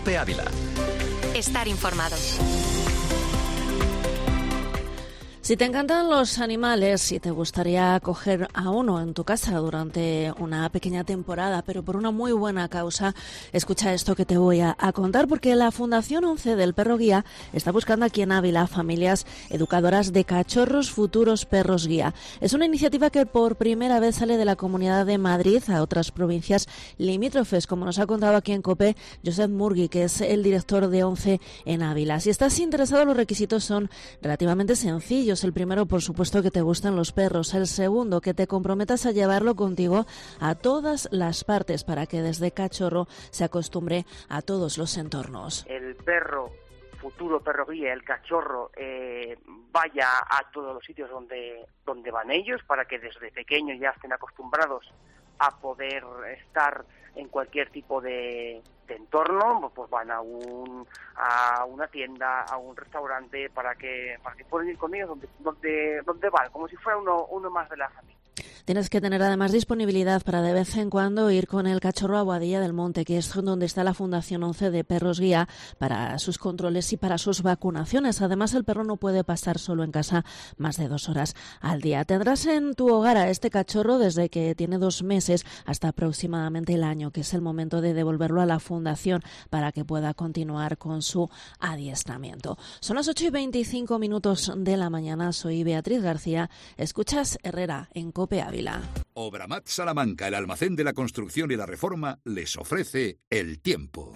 COPE Ávila. Estar informado. Si te encantan los animales, si te gustaría acoger a uno en tu casa durante una pequeña temporada, pero por una muy buena causa, escucha esto que te voy a contar, porque la Fundación 11 del Perro Guía está buscando aquí en Ávila familias educadoras de cachorros futuros perros guía. Es una iniciativa que por primera vez sale de la Comunidad de Madrid a otras provincias limítrofes, como nos ha contado aquí en COPE Josep Murgui, que es el director de 11 en Ávila. Si estás interesado, los requisitos son relativamente sencillos. El primero, por supuesto, que te gusten los perros. El segundo, que te comprometas a llevarlo contigo a todas las partes para que desde cachorro se acostumbre a todos los entornos. El perro, futuro perro guía, el cachorro, vaya a todos los sitios donde van ellos, para que desde pequeños ya estén acostumbrados a poder estar en cualquier tipo de entorno. Pues van a una tienda, a un restaurante, para que puedan ir con ellos donde van, como si fuera uno más de la familia. Tienes que tener además disponibilidad para de vez en cuando ir con el cachorro a Boadilla del Monte, que es donde está la Fundación 11 de Perros Guía, para sus controles y para sus vacunaciones. Además, el perro no puede pasar solo en casa más de 2 horas al día. Tendrás en tu hogar a este cachorro desde que tiene 2 meses hasta aproximadamente el año, que es el momento de devolverlo a la Fundación para que pueda continuar con su adiestramiento. Son las 8:25 de la mañana. Soy Beatriz García. Escuchas Herrera en COPE Ávila. Obramat Salamanca, el almacén de la construcción y la reforma, les ofrece el tiempo.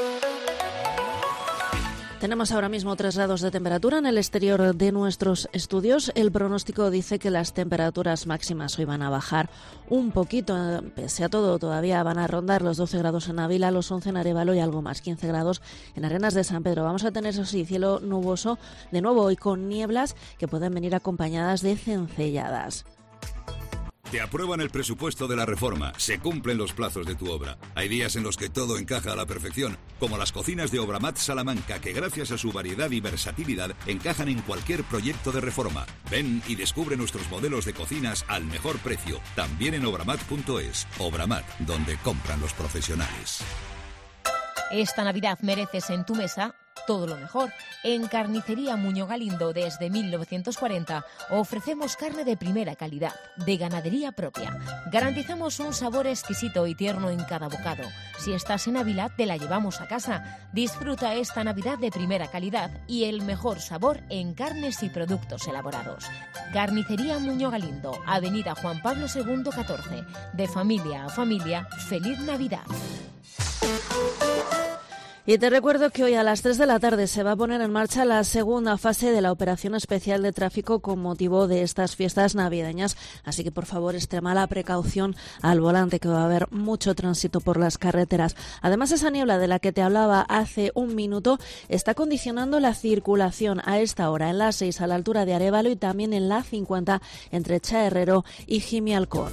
Tenemos ahora mismo 3 grados de temperatura en el exterior de nuestros estudios. El pronóstico dice que las temperaturas máximas hoy van a bajar un poquito. Pese a todo, todavía van a rondar los 12 grados en Ávila, los 11 en Arévalo y algo más, 15 grados en Arenas de San Pedro. Vamos a tener, eso sí, cielo nuboso de nuevo hoy con nieblas que pueden venir acompañadas de cencelladas. Te aprueban el presupuesto de la reforma, se cumplen los plazos de tu obra. Hay días en los que todo encaja a la perfección, como las cocinas de Obramat Salamanca, que gracias a su variedad y versatilidad encajan en cualquier proyecto de reforma. Ven y descubre nuestros modelos de cocinas al mejor precio, también en obramat.es. Obramat, donde compran los profesionales. Esta Navidad mereces en tu mesa todo lo mejor. En Carnicería Muñoz Galindo, desde 1940, ofrecemos carne de primera calidad, de ganadería propia. Garantizamos un sabor exquisito y tierno en cada bocado. Si estás en Ávila, te la llevamos a casa. Disfruta esta Navidad de primera calidad y el mejor sabor en carnes y productos elaborados. Carnicería Muñoz Galindo, Avenida Juan Pablo II 14. De familia a familia, ¡feliz Navidad! Y te recuerdo que hoy a las 3 de la tarde se va a poner en marcha la segunda fase de la operación especial de tráfico con motivo de estas fiestas navideñas. Así que, por favor, extrema la precaución al volante, que va a haber mucho tránsito por las carreteras. Además, esa niebla de la que te hablaba hace un minuto está condicionando la circulación a esta hora en la 6 a la altura de Arévalo y también en la 50 entre Chaherrero y Gimialcón.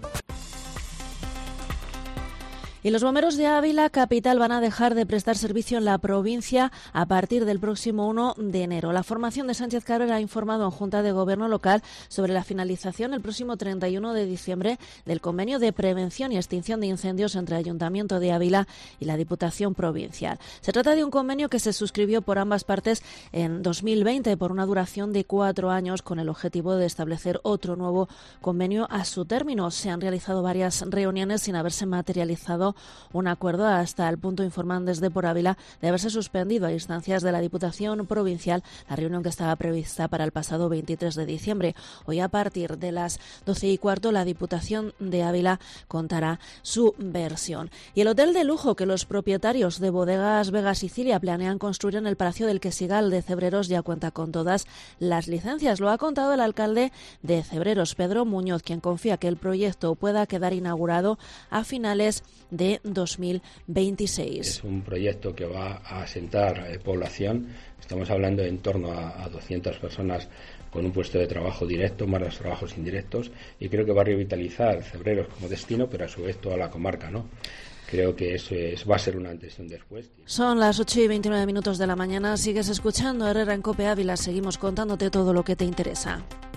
Y los bomberos de Ávila capital van a dejar de prestar servicio en la provincia a partir del próximo 1 de enero. La formación de Sánchez Cabrera ha informado en Junta de Gobierno local sobre la finalización el próximo 31 de diciembre del convenio de prevención y extinción de incendios entre Ayuntamiento de Ávila y la Diputación Provincial. Se trata de un convenio que se suscribió por ambas partes en 2020 por una duración de 4 años con el objetivo de establecer otro nuevo convenio a su término. Se han realizado varias reuniones sin haberse materializado un acuerdo, hasta el punto, informan desde Por Ávila, de haberse suspendido a instancias de la Diputación Provincial la reunión que estaba prevista para el pasado 23 de diciembre. Hoy, a partir de las 12:15, la Diputación de Ávila contará su versión. Y el hotel de lujo que los propietarios de Bodegas Vega Sicilia planean construir en el Palacio del Quesigal de Cebreros ya cuenta con todas las licencias. Lo ha contado el alcalde de Cebreros, Pedro Muñoz, quien confía que el proyecto pueda quedar inaugurado a finales de 2026. Es un proyecto que va a asentar población. Estamos hablando de en torno a 200 personas con un puesto de trabajo directo, más los trabajos indirectos, y creo que va a revitalizar Cebreros como destino, pero a su vez toda la comarca, ¿no? Creo que eso va a ser un antes y un después. Son las 8:29 de la mañana. Sigues escuchando Herrera en COPE Ávila. Seguimos contándote todo lo que te interesa.